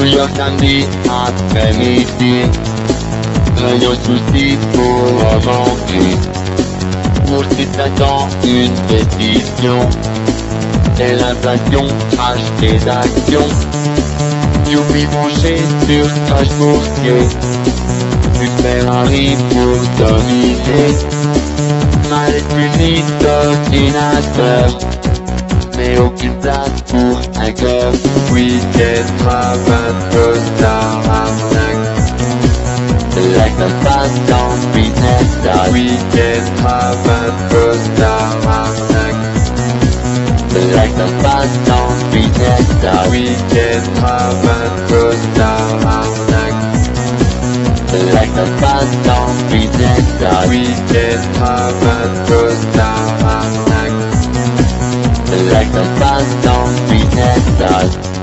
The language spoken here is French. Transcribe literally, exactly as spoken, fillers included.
New York samedi après-midi, rien de soucis pour avancer. Pour si t'attends une pétition, et l'inflation crache tes actions. Youpi branché sur crash boursier, tu te fais un riz pour dominer. Mal puni d'ordinateur, mais aucune place pour un cœur. Week-end, rabbin, costard, arnaque. Like the fast on business style. Week-end, rabbin, costard, arnaque. Like the fast on business style. Week-end, rabbin, costard, arnaque. Like the fast on business style. Week-end, rabbin, costard, arnaque. Like the fast on business style.